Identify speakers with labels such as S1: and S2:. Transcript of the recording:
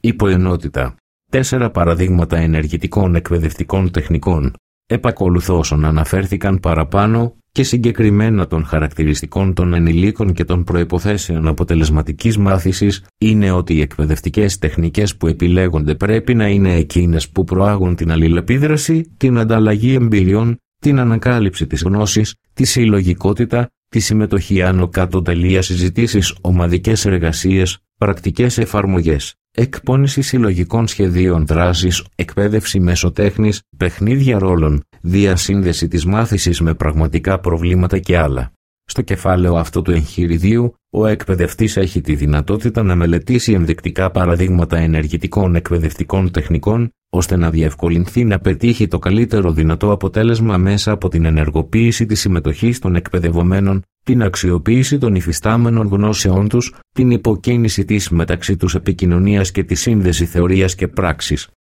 S1: Υποενότητα. 4 παραδείγματα ενεργητικών εκπαιδευτικών τεχνικών. Επακολουθώ όσων αναφέρθηκαν παραπάνω και συγκεκριμένα των χαρακτηριστικών των ενηλίκων και των προϋποθέσεων αποτελεσματικής μάθησης είναι ότι οι εκπαιδευτικές τεχνικές που επιλέγονται πρέπει να είναι εκείνες που προάγουν την αλληλεπίδραση, την ανταλλαγή εμπειριών, την ανακάλυψη της γνώσης, τη συλλογικότητα, τη συμμετοχή άνω κάτω τελεία συζητήσεις, ομαδικές εργασίες, πρακτικές εφαρμογές, εκπόνηση συλλογικών σχεδίων δράσης, εκπαίδευση μέσω τέχνης, παιχνίδια ρόλων, διασύνδεση της μάθησης με πραγματικά προβλήματα και άλλα. Στο κεφάλαιο αυτό του εγχειριδίου, ο εκπαιδευτής έχει τη δυνατότητα να μελετήσει ενδεικτικά παραδείγματα ενεργητικών εκπαιδευτικών τεχνικών, ώστε να διευκολυνθεί να πετύχει το καλύτερο δυνατό αποτέλεσμα μέσα από την ενεργοποίηση της συμμετοχής των εκπαιδευομένων, την αξιοποίηση των υφιστάμενων γνώσεών τους, την υποκίνηση της μεταξύ τους επικοινωνίας και τη σύνδεση θεωρίας και πράξης.